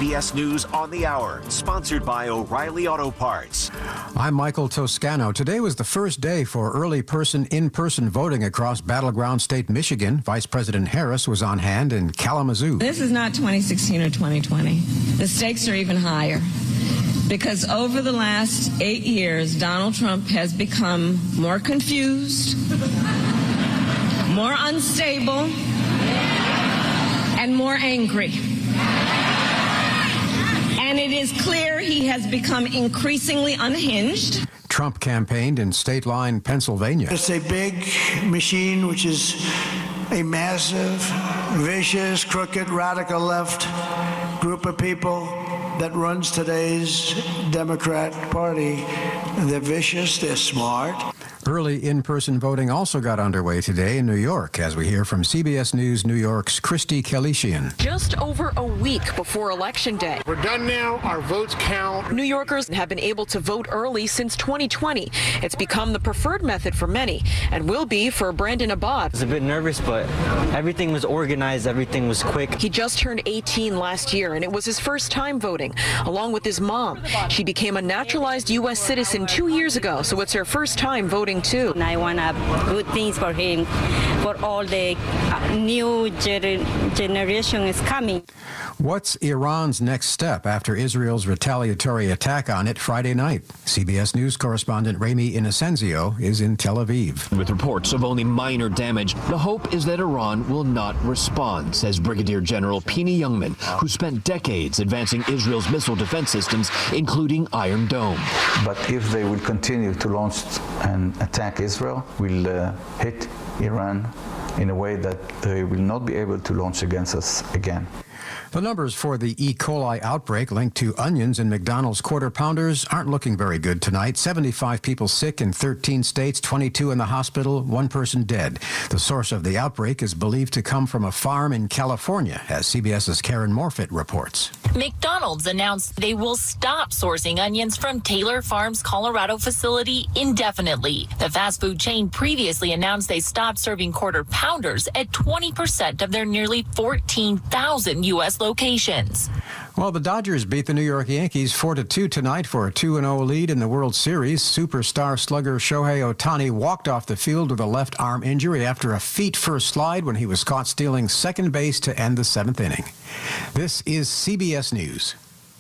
CBS News on the Hour, sponsored by O'Reilly Auto Parts. I'm Michael Toscano. Today was the first day for early in-person voting across battleground state Michigan. Vice President Harris was on hand in Kalamazoo. This is not 2016 or 2020. The stakes are even higher. Because over the last 8 years, Donald Trump has become more confused, more unstable, and more angry. And it is clear he has become increasingly unhinged. Trump campaigned in state line Pennsylvania. It's a big machine which is a massive, vicious, crooked, radical left group of people that runs today's Democrat Party. They're vicious, they're smart. Early in-person voting also got underway today in New York, as we hear from CBS News New York's Christy Kelishian. Just over a week before Election Day. We're done now. Our votes count. New Yorkers have been able to vote early since 2020. It's become the preferred method for many and will be for Brandon Abad. I was a bit nervous, but everything was organized. Everything was quick. He just turned 18 last year, and it was his first time voting, along with his mom. She became a naturalized U.S. citizen 2 years ago, so it's her first time voting too. I want good things for him, for all the new generation is coming. What's Iran's next step after Israel's retaliatory attack on it Friday night? CBS News correspondent Ramy Inocencio is in Tel Aviv. With reports of only minor damage, the hope is that Iran will not respond, says Brigadier General Pini Youngman, who spent decades advancing Israel's missile defense systems, including Iron Dome. But if they will continue to launch and attack Israel, we'll hit Iran in a way that they will not be able to launch against us again. The numbers for the E. coli outbreak linked to onions in McDonald's Quarter Pounders aren't looking very good tonight. 75 people sick in 13 states, 22 in the hospital, 1 person dead. The source of the outbreak is believed to come from a farm in California, as CBS's Karen Morfitt reports. McDonald's announced they will stop sourcing onions from Taylor Farms' Colorado facility indefinitely. The fast food chain previously announced they stopped serving Quarter Pounders at 20% of their nearly 14,000 U.S. locations. Well, the Dodgers beat the New York Yankees 4-2 tonight for a 2-0 lead in the World Series. Superstar slugger Shohei Ohtani walked off the field with a left arm injury after a feet-first slide when he was caught stealing second base to end the 7th inning. This is CBS News.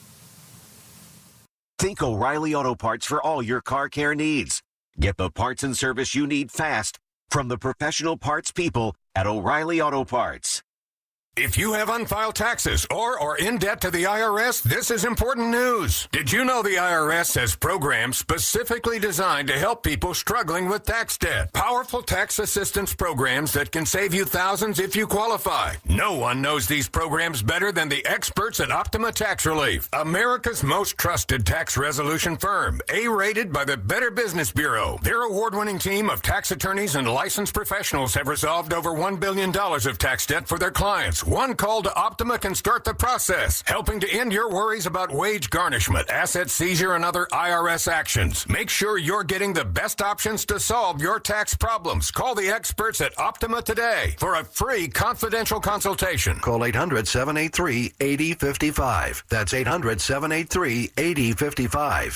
Think O'Reilly Auto Parts for all your car care needs. Get the parts and service you need fast from the professional parts people at O'Reilly Auto Parts. If you have unfiled taxes or are in debt to the IRS, this is important news. Did you know the IRS has programs specifically designed to help people struggling with tax debt? Powerful tax assistance programs that can save you thousands if you qualify. No one knows these programs better than the experts at Optima Tax Relief, America's most trusted tax resolution firm, A-rated by the Better Business Bureau. Their award-winning team of tax attorneys and licensed professionals have resolved over $1 billion of tax debt for their clients. One call to Optima can start the process, helping to end your worries about wage garnishment, asset seizure, and other IRS actions. Make sure you're getting the best options to solve your tax problems. Call the experts at Optima today for a free confidential consultation. Call 800-783-8055. That's 800-783-8055.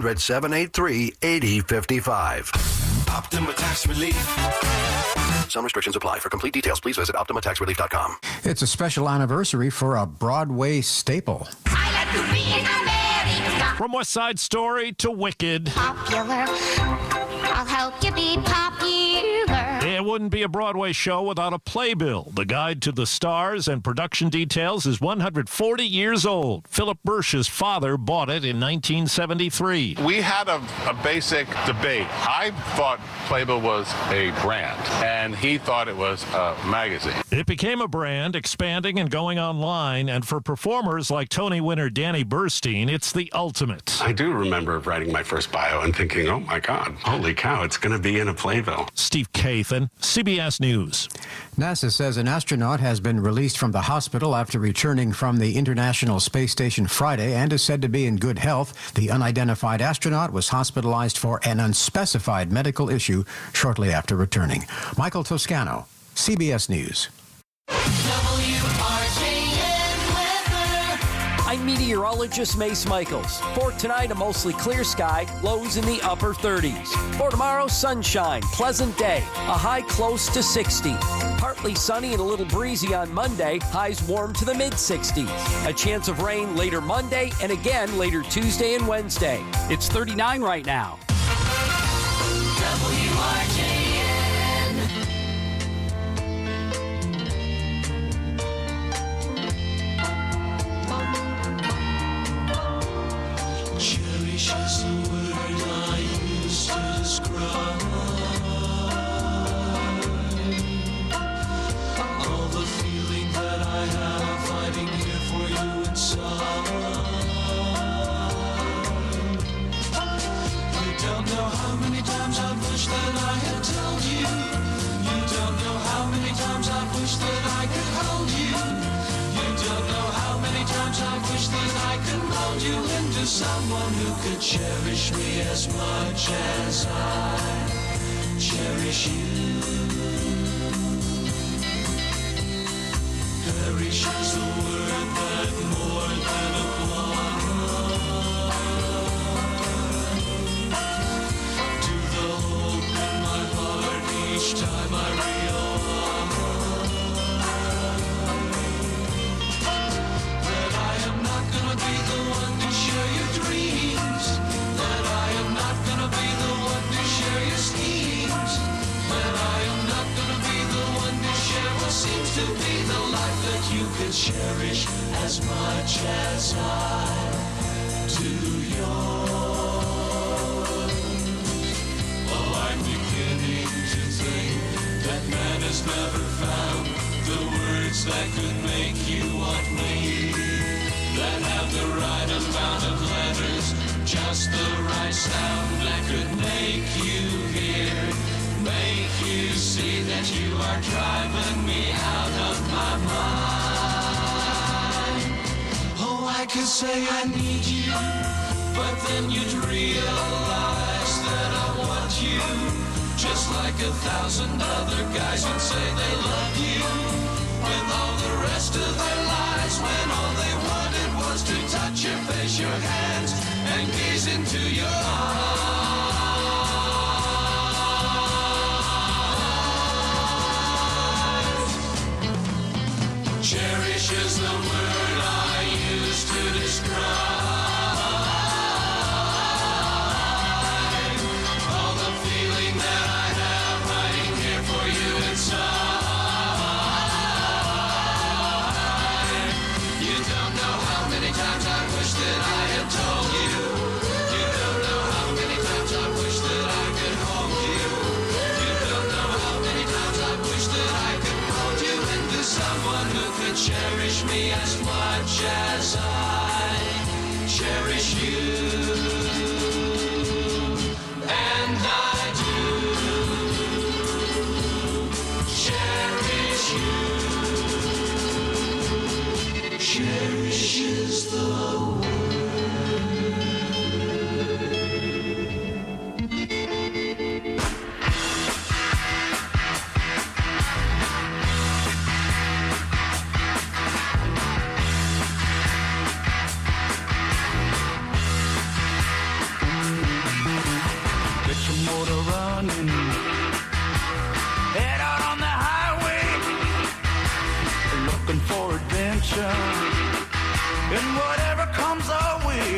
800-783-8055. Optima Tax Relief. Some restrictions apply. For complete details, please visit OptimaTaxRelief.com. It's a special anniversary for a Broadway staple. I like to be in America. From West Side Story to Wicked. Popular. I'll help you be popular. It wouldn't be a Broadway show without a playbill. The Guide to the Stars and production details is 140 years old. Philip Bersh's father bought it in 1973. We had a basic debate. I thought Playbill was a brand, and he thought it was a magazine. It became a brand, expanding and going online, and for performers like Tony winner Danny Burstein, it's the ultimate. I do remember writing my first bio and thinking, oh my God, holy cow, it's going to be in a playbill. Steve Kathan, CBS News. NASA says an astronaut has been released from the hospital after returning from the International Space Station Friday and is said to be in good health. The unidentified astronaut was hospitalized for an unspecified medical issue shortly after returning. Michael Toscano, CBS News. I'm meteorologist Mace Michaels. For tonight, a mostly clear sky, lows in the upper 30s. For tomorrow, sunshine, pleasant day, a high close to 60. Partly sunny and a little breezy on Monday, highs warm to the mid-60s. A chance of rain later Monday and again later Tuesday and Wednesday. It's 39 right now. Cherish is the word I use to describe all the feeling that I have fighting here for you inside. You don't know how many times I've wished that I had told you. You don't know how many times I've wished that I could hold you. You don't know how many times I've wished that I could mold you into someone who could cherish me as much as I cherish you. Perish is the word that more than applies to the hope in my heart each time I realize that I am not gonna be the one to share your dreams, that I am not gonna be the one to share your schemes, that I am not gonna be the one to share what seems to be the life that you could cherish as much as I do yours. Oh, I'm beginning to think that man has never found the words that could make you want me, that have the right amount of letters, just the right sound that could make you hear, make you see that you are driving me out of my mind. Oh, I could say I need you, but then you'd realize that I want you, just like 1,000 other guys would say they love you, with all the rest of their lives, when all they wanted was to touch your face, your hands, and gaze into your eyes. Cherish is the word I use to describe all the feeling that I have hiding here for you inside. You don't know how many times I wish that I had told you. You don't know how many times I wish that I could hold you. You don't know how many times I wish that I could mold you into someone who could cherish me as much as I cherish you. And I do cherish you. Cherish is the get your motor running, head out on the highway, looking for adventure, and whatever comes our way.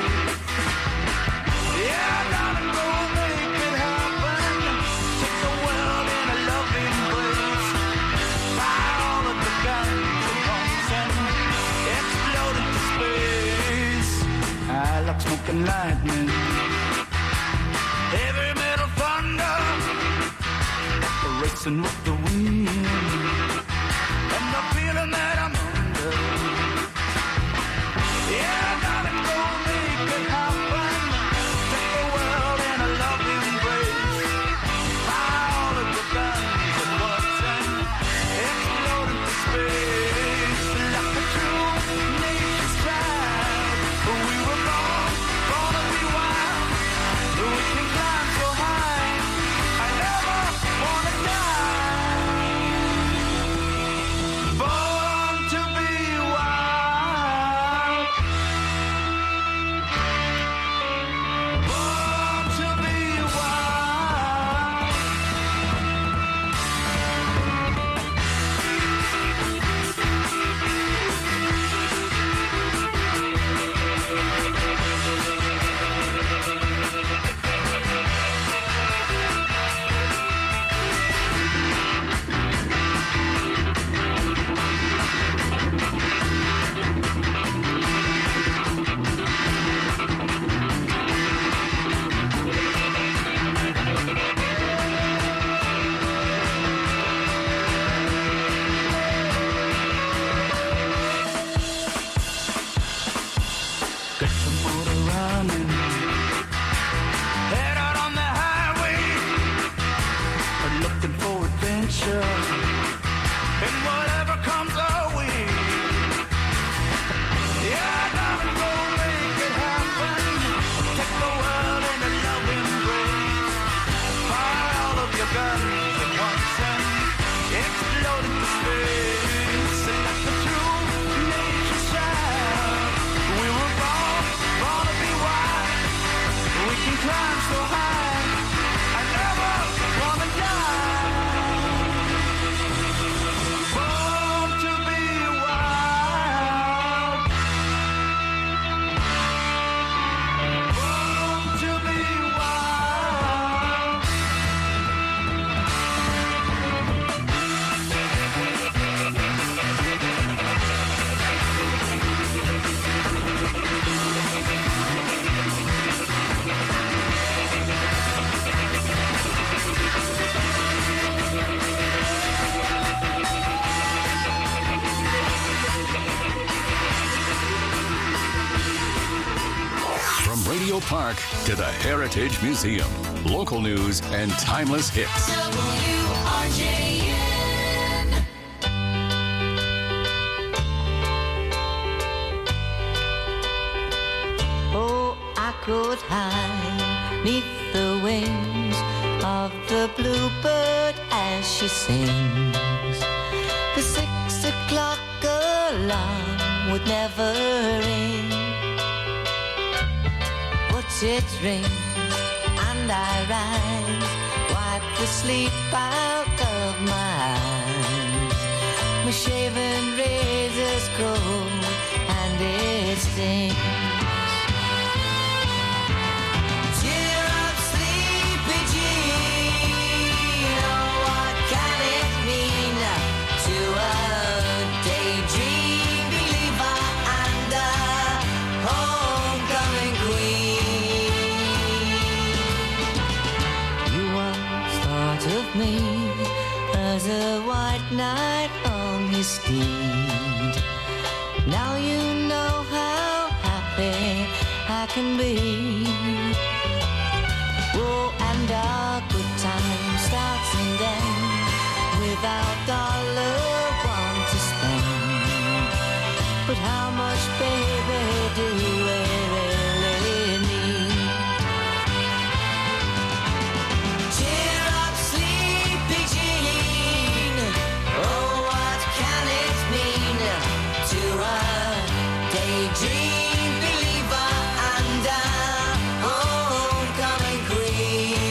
Yeah, gotta go make it happen, take the world in a loving embrace, fire all of the guns and pumps and explode into space. I like smoking lightning, heavy metal thunder, racing with the wind, and the feeling that I'm under. Yeah, I gotta go make it happen, take the world in a loving embrace, fire all of the guns and what's and explode into space. Like a true nature's child, we were born to be wild. We can climb so high, I never wanna die. Radio Park to the Heritage Museum. Local news and timeless hits. WRJN. Oh, I could hide neath the wings of the bluebird as she sings. The 6 o'clock alarm would never ring, but it rings and I rise, wipe the sleep out of my eyes. My shaven razor's cold and it stings. Cheer up, sleepy Jean. Oh, what can it mean to a daydream believer and a homecoming queen? You once thought of me as a white knight on his steed. Now you know how happy I can be. Oh, and our good time starts and ends without $1 to spend. But how much, baby, do we really need? Cheer up, sleepy Jean. Oh, what can it mean to a daydream believer and a homecoming queen?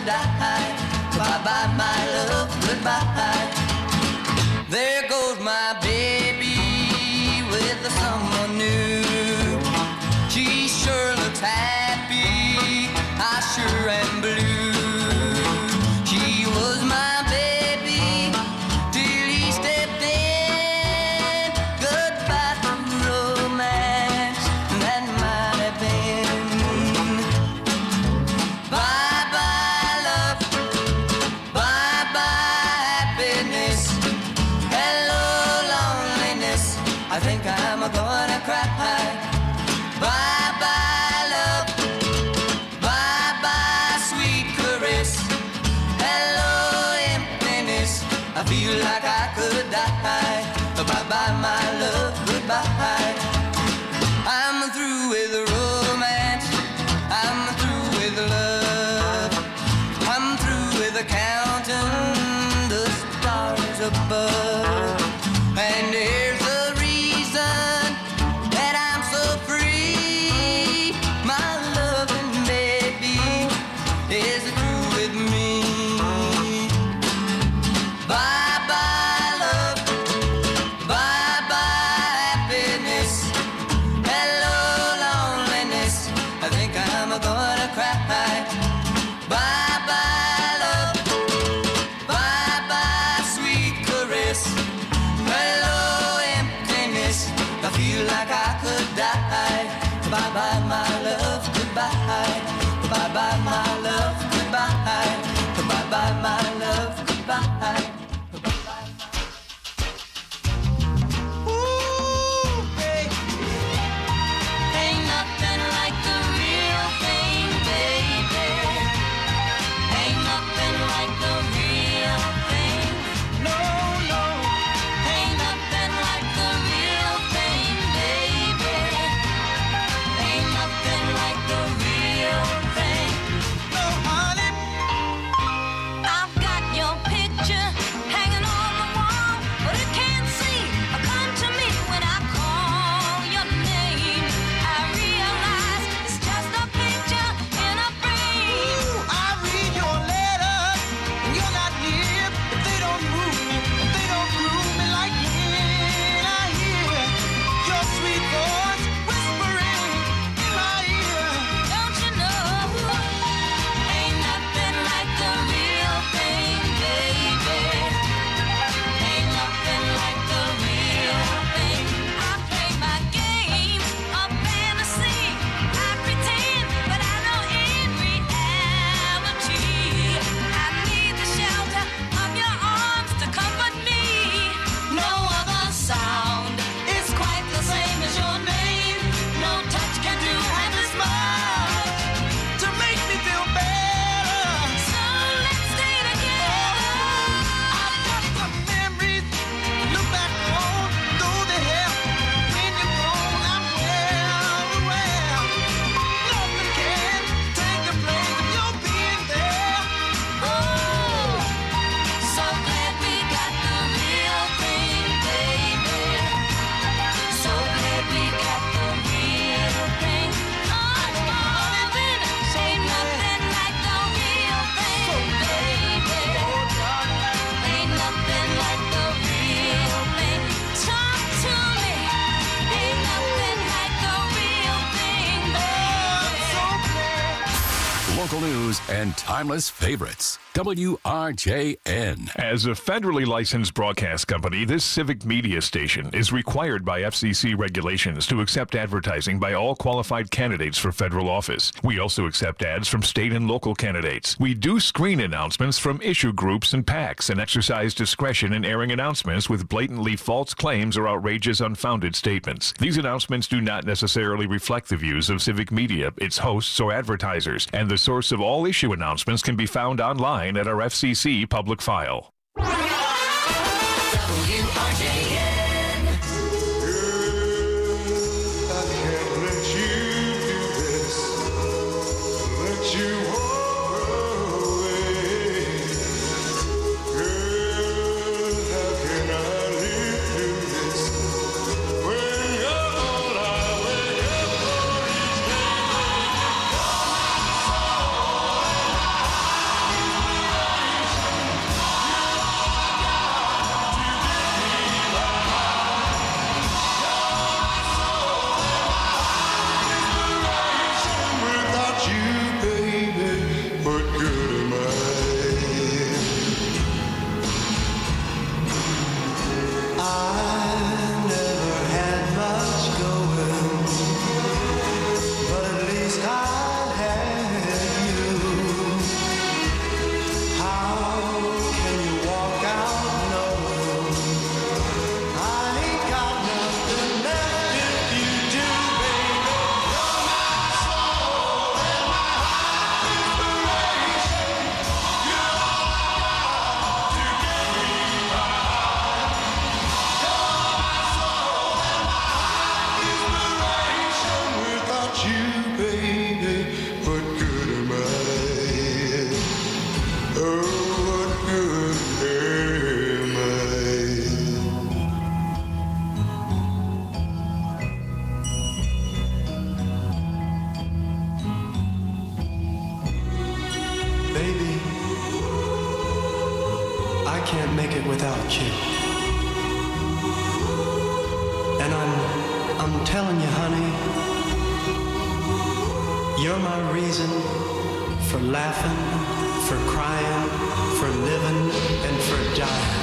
could die. Bye-bye, my love, goodbye. There goes my baby with someone new. She sure looks happy, I sure am blue. She was my baby till he stepped in. Goodbye to romance, that might have been. Bye-bye love, bye-bye happiness. Hello loneliness, I think I'm gonna cry. Bye-bye love, bye-bye sweet caress. Hello emptiness, I feel like I could die. Bye-bye my love, goodbye. I'm through with romance, I'm through with love. I'm through with counting the stars above. And here's the reason that I'm so free. My loving baby is through with me. Bye-bye love, bye-bye happiness. Hello loneliness, I think I'm gonna cry. Bye-bye love, bye-bye sweet caress. Hello emptiness, I feel like I could die. Bye-bye my love, goodbye. Bye-bye my love, goodbye. Bye-bye my love, goodbye. Ain't nothing like the real thing, baby. Ain't nothing like the real thing. No, no. Ain't nothing like the real thing, baby. Ain't nothing like the real thing. No, honey. I've got your picture hanging on the wall, but it can't see or come to me when I call your name. I realize it's just a picture in a frame. I read your letters and you're not here. If they don't move me, if they don't groove me like when I hear your sweet voice whispering in my ear. Don't you know? Ain't nothing like the real thing, baby. Ain't nothing like the real thing. I play my game of fantasy. I pretend, but I know in reality I need the shelter of your arms to comfort me. No other sound is quite the same as your name. No touch can do half as much to make me feel better. So let's stay together. I've got the memories to look back on, though they help. When you're gone, I'm well aware. Nothing can take the place of your being there. Oh, so glad we got the real thing, baby. So glad we got the real thing. Oh, darling, ain't nothing like the real thing, baby. Ain't nothing like the real thing. Talk to me. Ain't nothing like the real thing, baby. Local news and timeless favorites. WRJN. As a federally licensed broadcast company, this civic media station is required by FCC regulations to accept advertising by all qualified candidates for federal office. We also accept ads from state and local candidates. We do screen announcements from issue groups and PACs and exercise discretion in airing announcements with blatantly false claims or outrageous unfounded statements. These announcements do not necessarily reflect the views of civic media, its hosts, or advertisers, and the source of all issue announcements can be found online at our FCC public file. All you, baby. What good am I? Oh, what good am I? Baby, I can't make it without you. And I'm telling you, honey, you're my reason for laughing, for crying, for living, and for dying.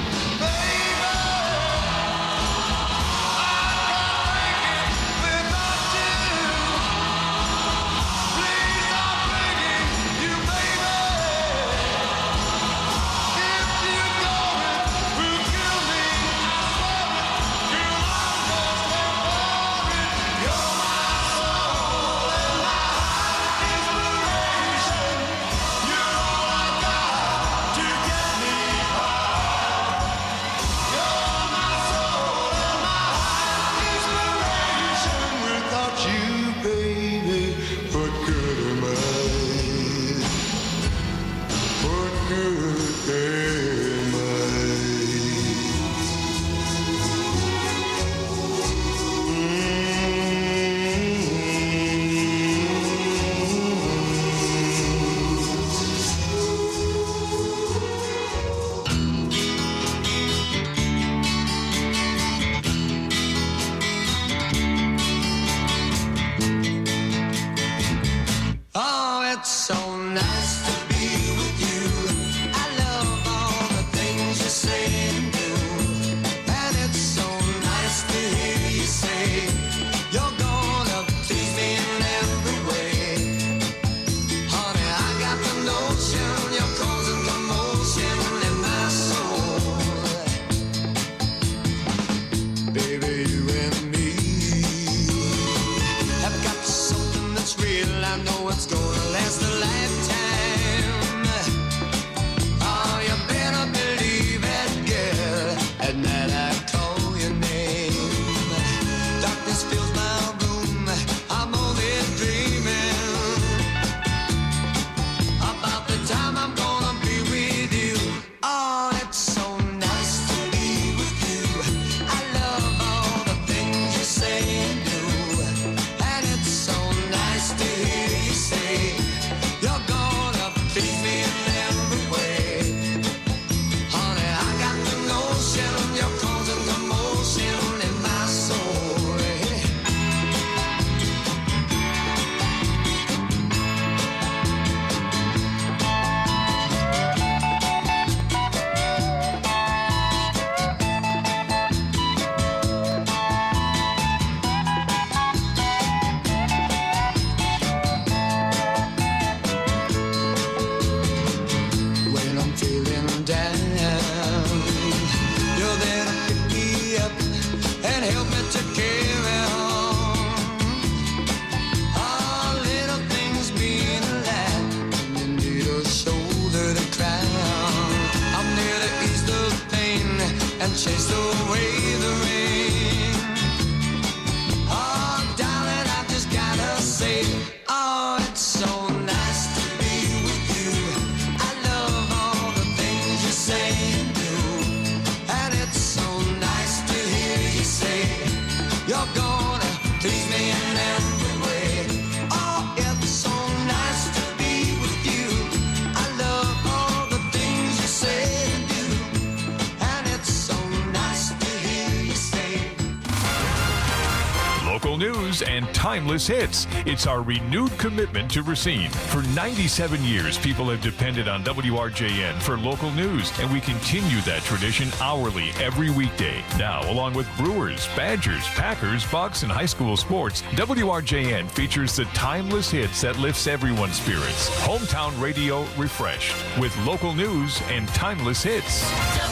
And timeless hits. It's our renewed commitment to Racine. For 97 years, people have depended on WRJN for local news, and we continue that tradition hourly every weekday. Now, along with Brewers, Badgers, Packers, Bucks, and high school sports, WRJN features the timeless hits that lifts everyone's spirits. Hometown radio refreshed with local news and timeless hits.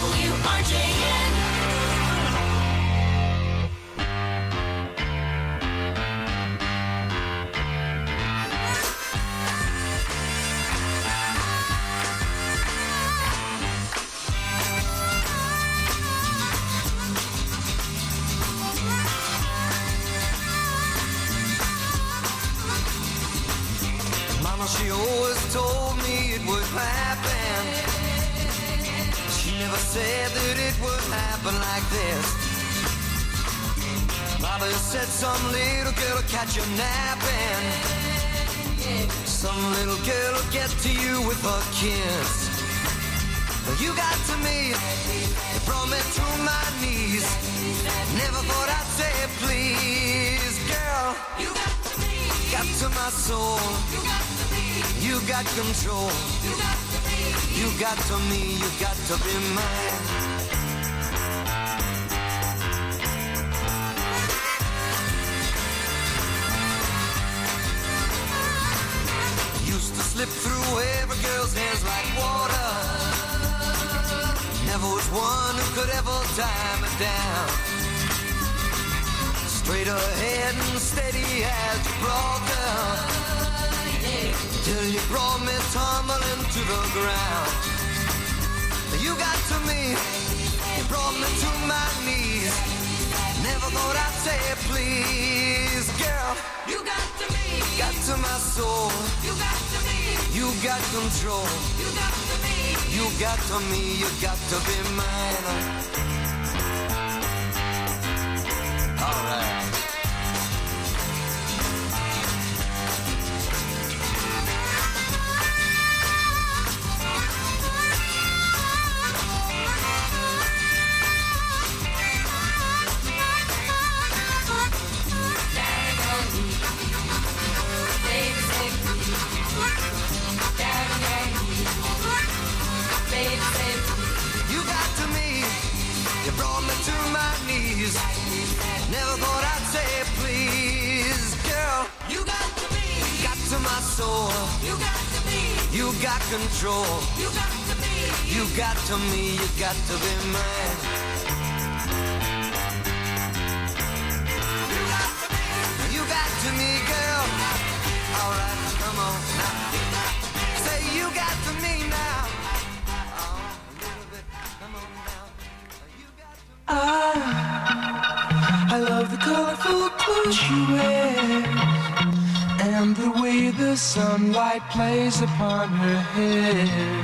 WRJN. Mama, she always told me it would happen. She never said that it would happen like this. Mama said some little girl will catch you napping. Some little girl will get to you with her kiss. You got to me, it brought me to my knees. Never thought I'd say please, girl. You got to me, got to my soul. You got to me, you got control. You got to me, you got to me, you got to be mine. Used to slip through every girl's hands like water. Never was one who could ever tie me down. Straight ahead and steady as Gibraltar, till you brought me tumbling to the ground. You got to me, you brought me to my knees. Never thought I'd say please, girl. You got to me, got to my soul. You got to me, you got control. You got to me, you got to me, you got to be mine. All right. You got to me, you brought me to my knees. Never thought I'd say please, girl. You got to me, got to my soul. You got to me, you got control. You got to me, you got to me, you got to be mine. You got to me, girl. All right, come on now. Say you got to me now. I love the colorful clothes she wears and the way the sunlight plays upon her hair.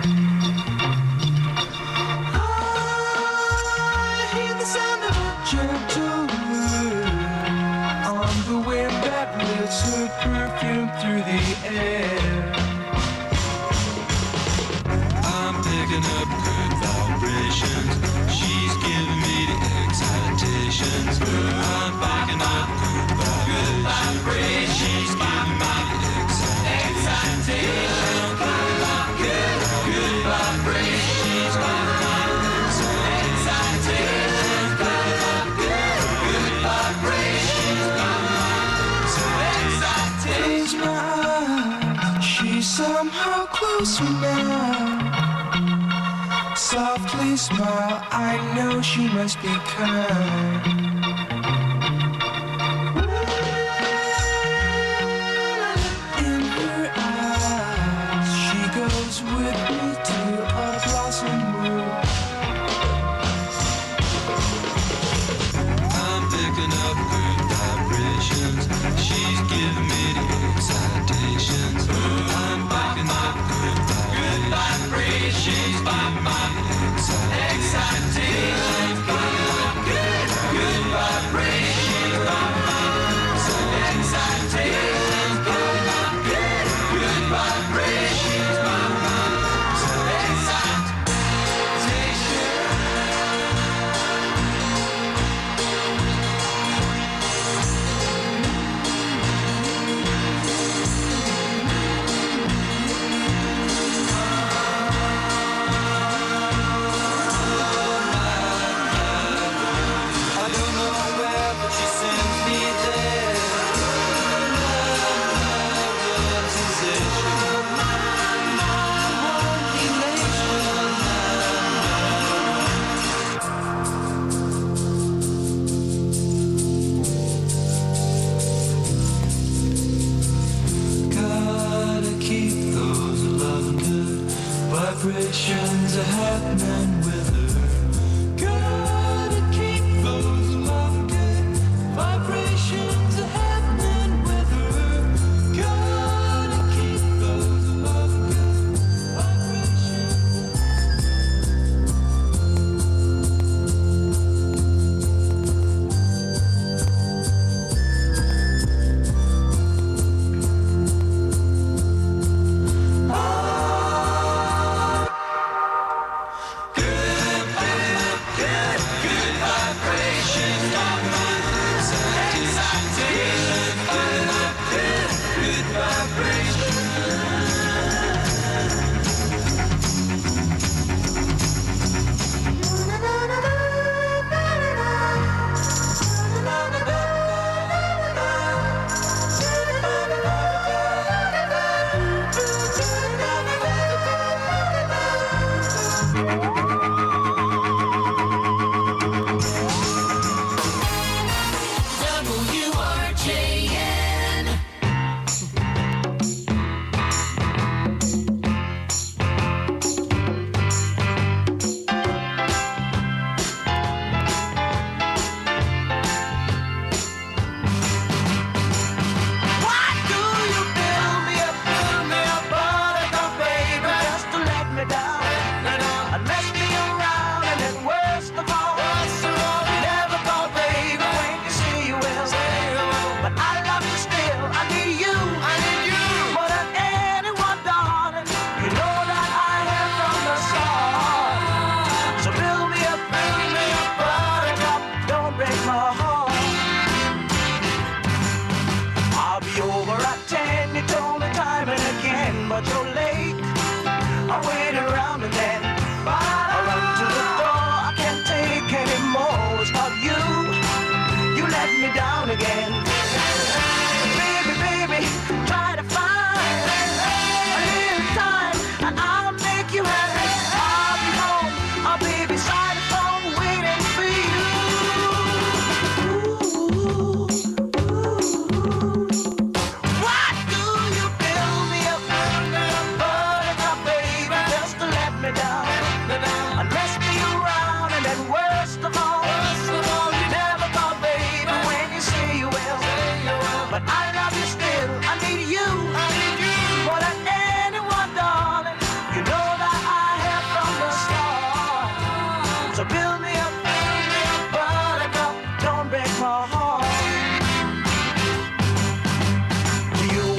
I hear the sound of a gentle word on the wind that lifts her perfume through the air. I'm picking up good vibrations. She's giving me the excitations. I'm picking up good vibrations. She's giving me the excitations. Good vibrations. She's giving me the excitations. Good vibrations. Close my eyes. She's somehow closer now. Softly smile, I know she must be kind. In her eyes, she goes with me to a blossom room. I'm picking up good vibrations. She's giving me the excitations. I'm picking up good vibrations. She's giving me excitations. Good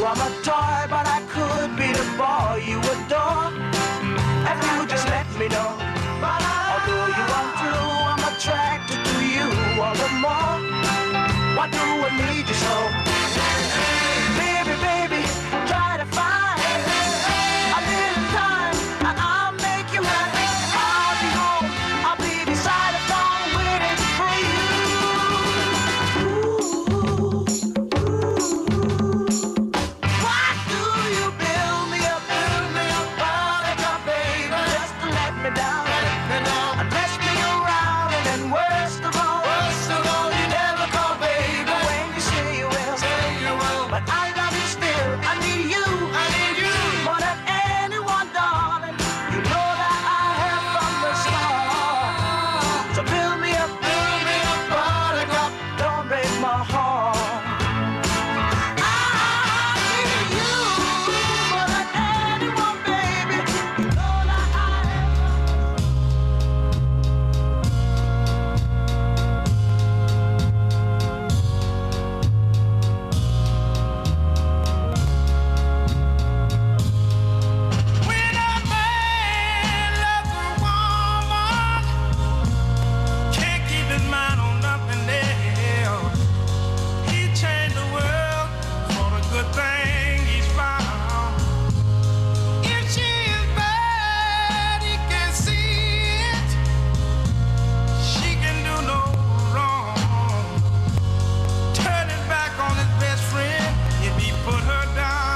I'm a toy, but I could be the boy you adore. If you just let me know. Although you are true, I'm attracted to you all the more. Why do I need you so? Baby, baby, try to find a little time and I'll make you happy. I'll be home, I'll be beside the phone waiting for you. Why do you build me up, buttercup, baby, just to let me down, and mess me around, and then worst of all, you never call, baby, when you say you will. But I love you still, I need you, more than anyone, darling. You know that I have from the start. So build me up, buttercup, don't break my heart. I need you more than anyone, baby. You know that I When a man loves a woman, can't keep his mind on nothing else. He changed the world for the good thing he's found. If she is bad, he can see it. She can do no wrong. Turn his back on his best friend if he put her down.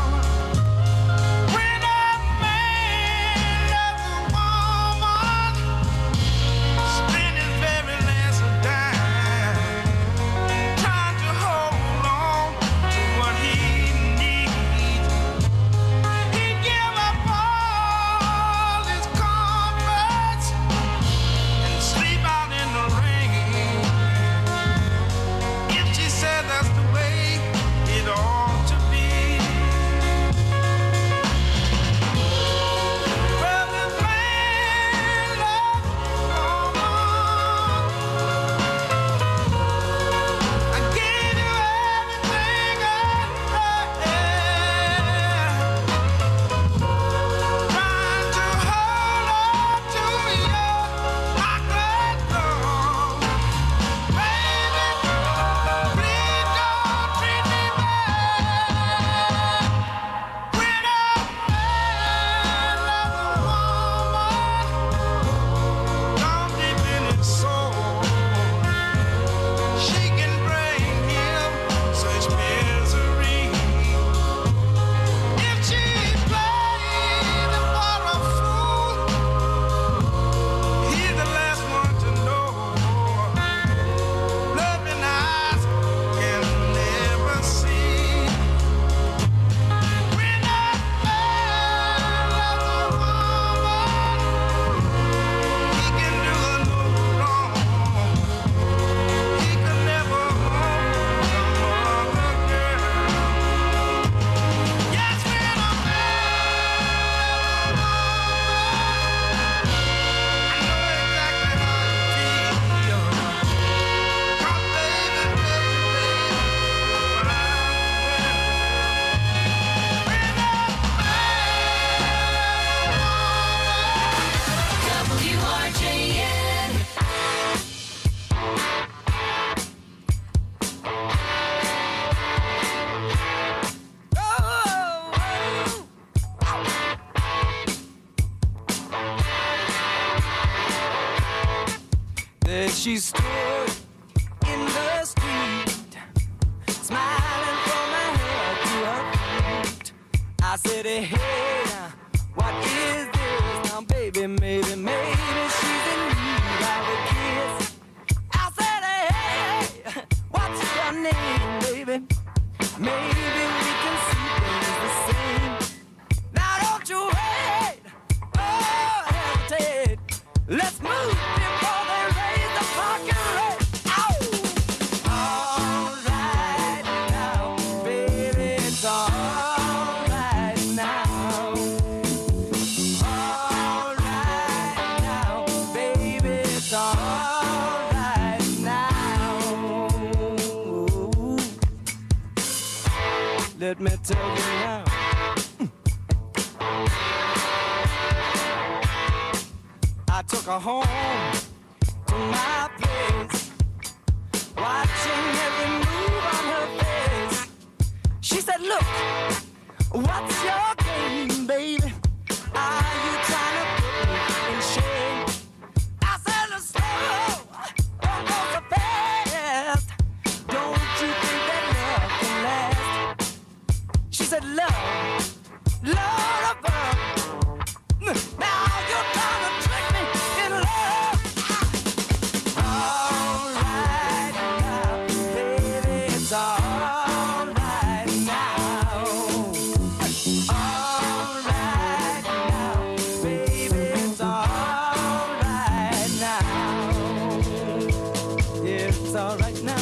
When a man loves a woman, spend his very last dime, trying to hold on to what he needs. He give up all his comforts and sleep out in the rain. If she said that's the way it ought to be. Well, this man loves a woman. I gave you everything I had. Trying to hold on to you, I could go. Baby, please don't treat me bad. When a man loves a woman, down deep in his soul, she can bring him such misery. If she played for a fool, he's the last one to know. Loving eyes can never see. When a man loves a woman, he can do her no wrong. He could never harm another girl. Yes, when a man loves a woman, I know exactly how you feel. 'Cause baby, WRJN. There she stood in the street, smiling from her head to her feet. I said, hey, what is this now, baby? Maybe she's in need of a kiss. I said, hey, what's your name, baby? Maybe we can see things the same. Now don't you wait, oh, hesitate. Let's move before they raise the fucking rate. Ow! All right now, baby, it's all right now. All right now, baby, it's all right now. let me tell you now. I took her home to my place, watching every move on her face. She said, look, what's your game, baby? Are you trying to put me in shame? I said, let's slow, don't go so fast. Don't you think that love can last? She said, love, love above. Now you're trying to trick me in love. All right now, baby, it's all right now. All right now, baby, it's all right now. Yeah, it's all right now.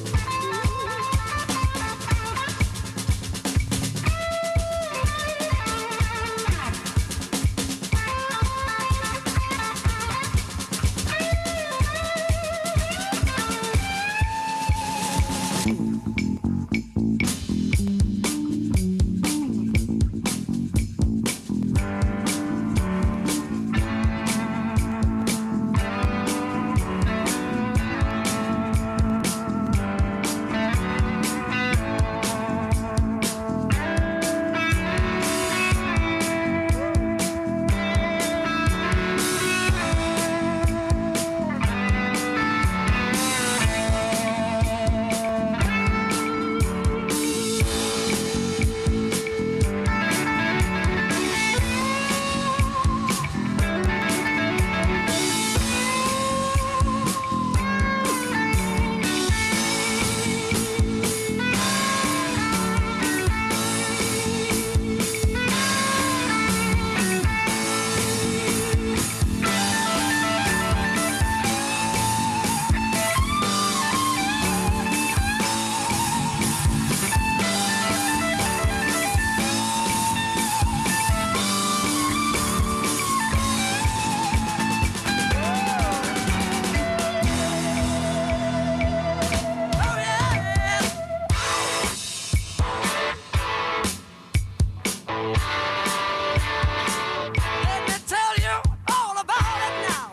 Let me tell you all about it now.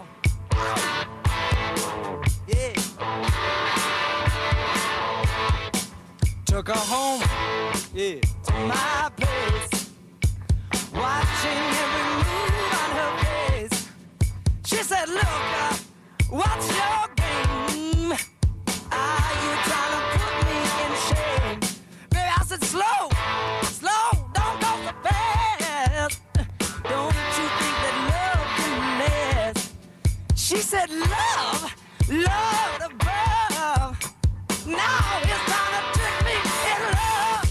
Yeah. Took her home, yeah, to my place, watching every move on her face. She said, look, what's your game? Are you trying to put me in shame? Baby, I said, slow, slow, don't go so fast. Don't you think that love can last? She said, love, love above. Now it's time to trick me in love.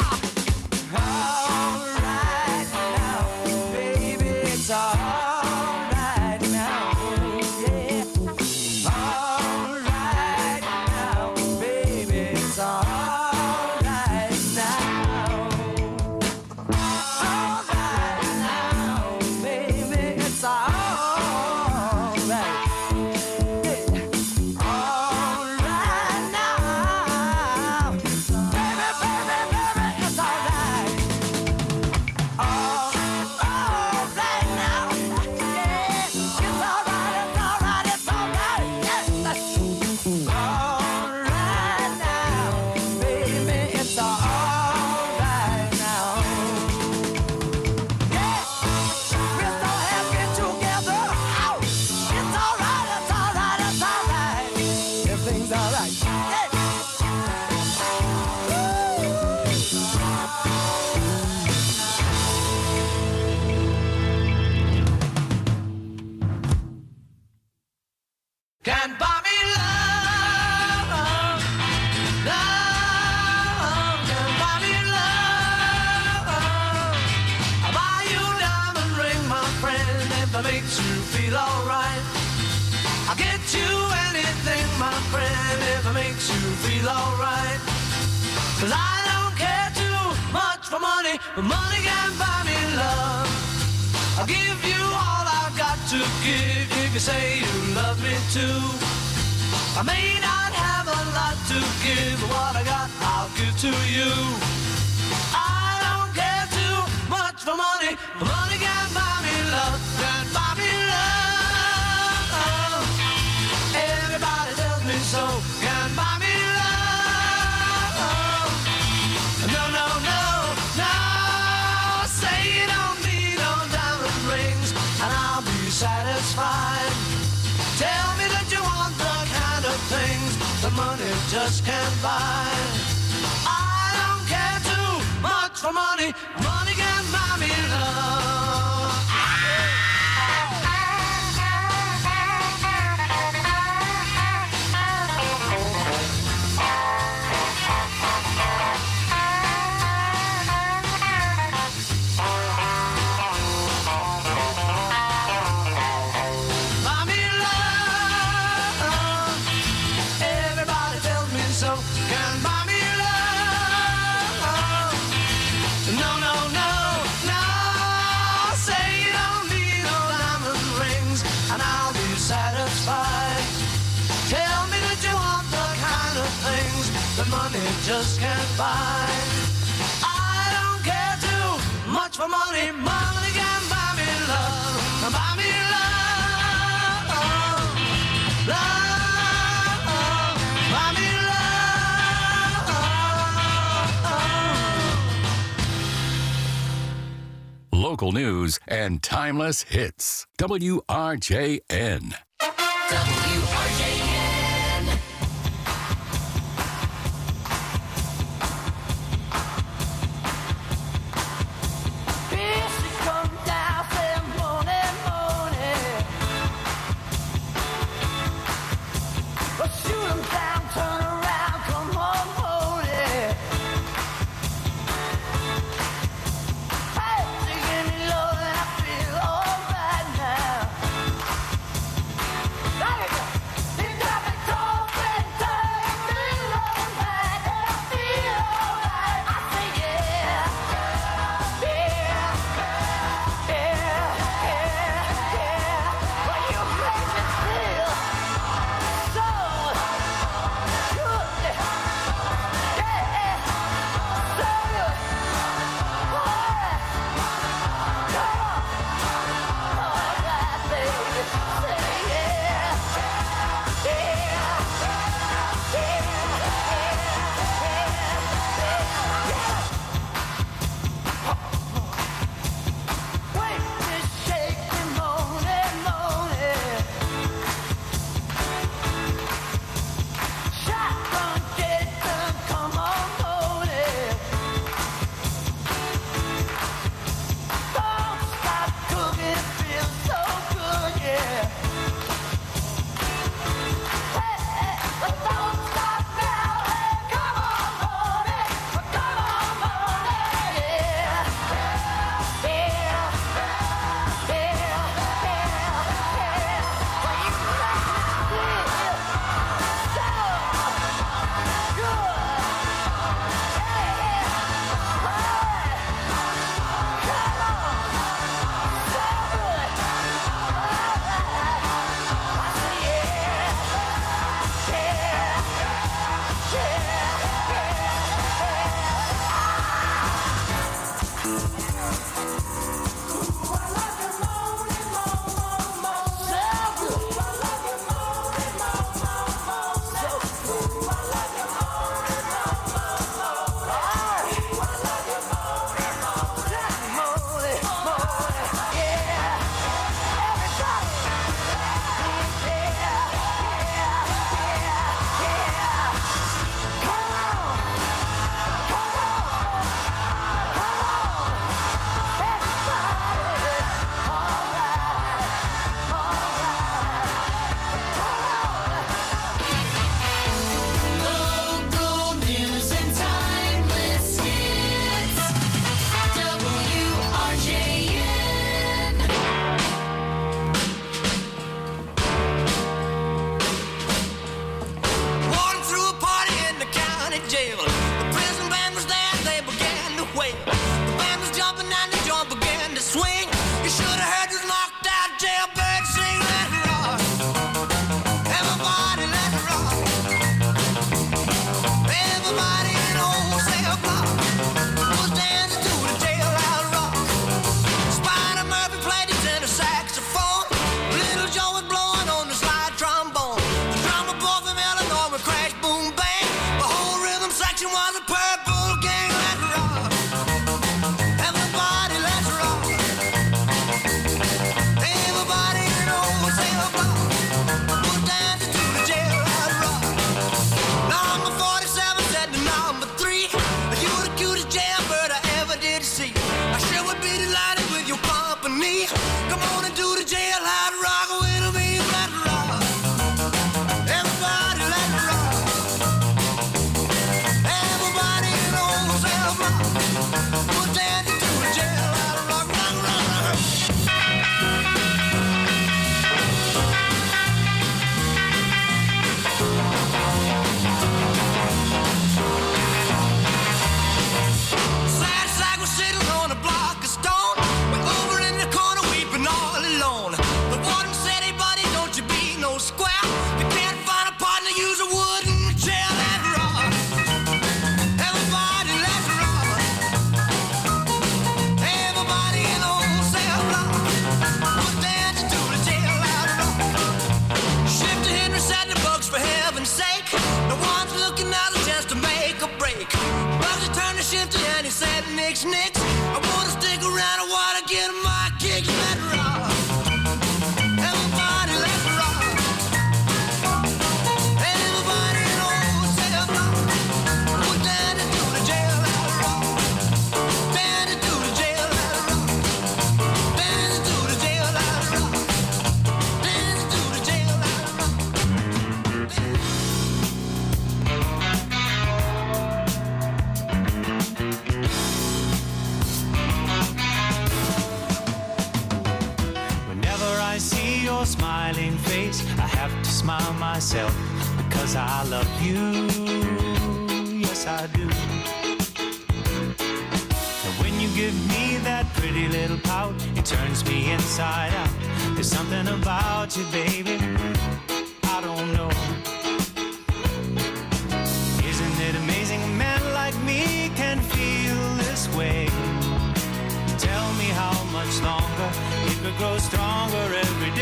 All right now, baby, it's all right now. Yeah. All right now, baby, it's all right now. All right now, baby, it's all right. Yeah. All right now, baby, baby, baby, it's all right. All right now, yeah, it's all right, it's all right, it's all right. Yes. All right now, baby, it's all right now. Yeah, we're so happy together. Ow. It's all right, it's all right, it's all right. Everything's all right. Yeah. Can't buy me love, love. Can't buy me love. I'll buy you a diamond ring, my friend, if that makes you feel alright. I'll get you anything, my friend, if it makes you feel alright. 'Cause I don't care too much for money, but money can't buy me love. I'll give you all I've got to give if you say you love me too. I may not have a lot to give, but what I got I'll give to you. satisfied. Tell me that you want the kind of things that money just can't buy. I don't care too much for money. Money can buy me love. Money just can't buy. I don't care too much for money. Money can buy me love. Buy me love. Love. Buy me love. Local news and timeless hits. WRJN. WRJN. Was a purple gang, let's rock. Everybody, let's rock. shakes nicks. I wanna stick around and wanna get my kicks. Let it rock. Everybody let it rock. Everybody knows they're rock. We're down into the jail, let it rock. Down into the jail, let it rock. Down into the jail, let it rock. Down into the jail, let it rock. Whenever I see your smiling face, I have to smile myself because I love you. Yes, I do. And when you give me that pretty little pout, it turns me inside out. There's something about you, baby, I don't know. Isn't it amazing a man like me can feel this way? Tell me how much longer it could grow stronger every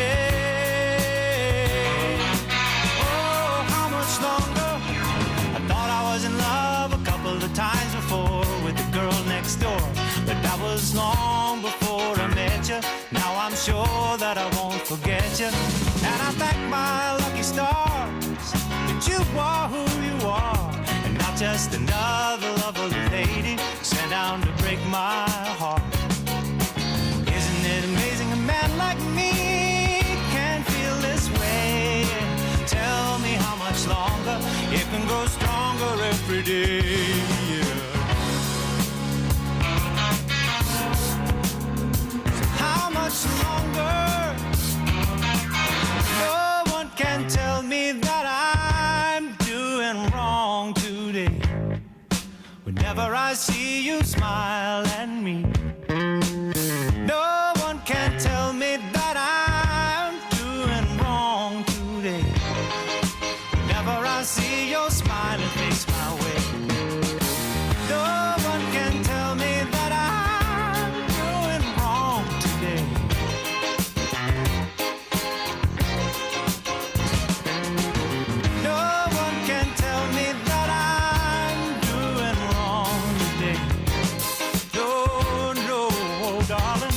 day. Oh, how much longer? I thought I was in love a couple of times before with the girl next door, but that was long before I met you. Now I'm sure that I won't forget you, and I thank my lucky stars that you are who you are, and not just another lovely lady sent down to break my heart. Isn't it amazing a man like me can feel this way? Tell me how much longer it can grow stronger every day. Yeah. How much longer? No one can tell me that I'm doing wrong today. Whenever I see you smile at me, no one can tell me that I'm doing wrong today. Whenever I see your smiling face my way, no one can tell me that I'm doing wrong today. No one can tell me that I'm doing wrong today. No, no, darling.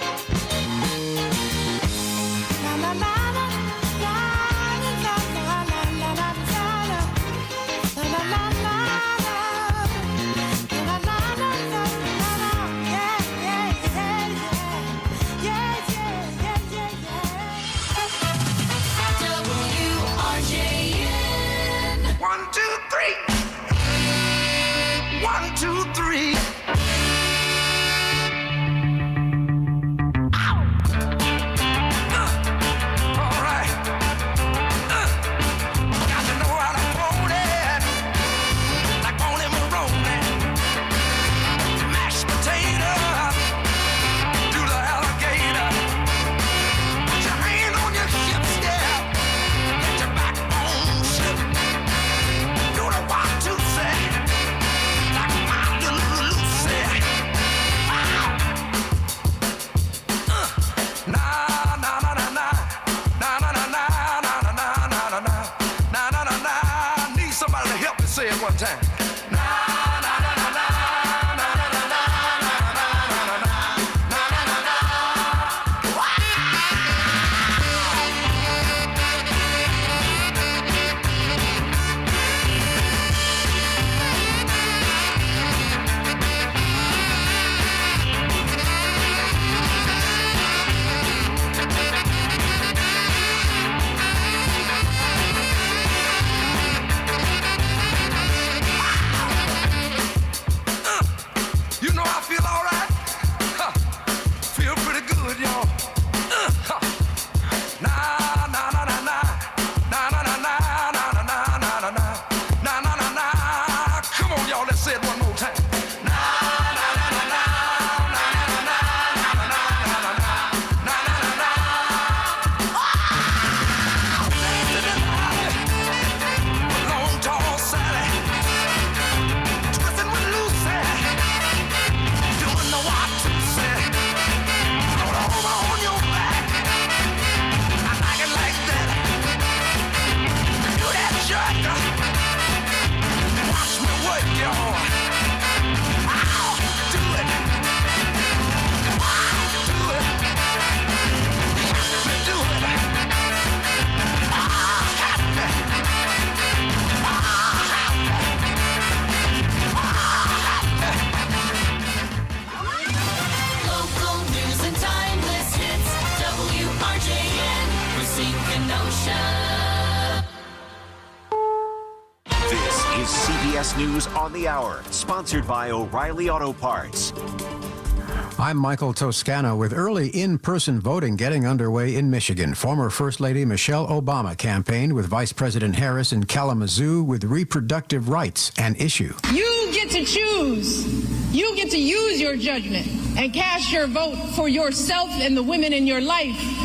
WRJN. 1, 2, 3. 1, 2, 3. All right. Got to know how to hold it, like on him rolling. Mashed potato, do the alligator. Put your hand on your hips, yeah. Let your backbone slip. Do the 1, 2, say, like my little Lucy. Na na na na na, na na na na na na na na na na na na na na. Need somebody to help me say it one time. Na na na na na, na na na na, na na na na na, na na na na. last news on the hour. Sponsored by O'Reilly Auto Parts. I'm Michael Toscano with early in-person voting getting underway in Michigan. Former First Lady Michelle Obama campaigned with Vice President Harris in Kalamazoo with reproductive rights an issue. You get to choose. You get to use your judgment and cast your vote for yourself and the women in your life.